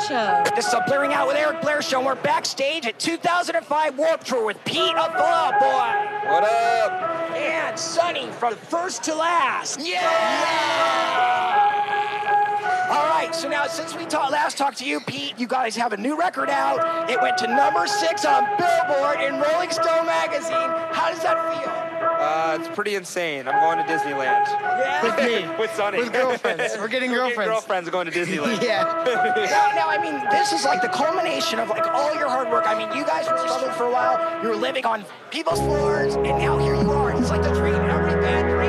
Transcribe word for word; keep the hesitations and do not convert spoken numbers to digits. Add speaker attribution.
Speaker 1: Show.
Speaker 2: This is a Blaring Out with Eric Blair show. We're backstage at two thousand five Warped Tour with Pete of Fall Out Boy.
Speaker 3: What up?
Speaker 2: And Sonny from First to Last. Yeah! yeah! All right, so now since we ta- last talked to you, Pete, you guys have a new record out. It went to number six on Billboard and Rolling Stone magazine. How does that feel?
Speaker 3: Uh, it's pretty insane. I'm going to Disneyland.
Speaker 2: Yeah?
Speaker 4: With me.
Speaker 3: With Sonny.
Speaker 4: With girlfriends. We're getting
Speaker 3: We're
Speaker 4: girlfriends.
Speaker 3: Getting girlfriends going to Disneyland.
Speaker 4: Yeah.
Speaker 2: Now, now, I mean, this is like the culmination of like all your hard work. I mean, you guys were struggling for a while. You were living on people's floors, and now here you are. It's like the dream every band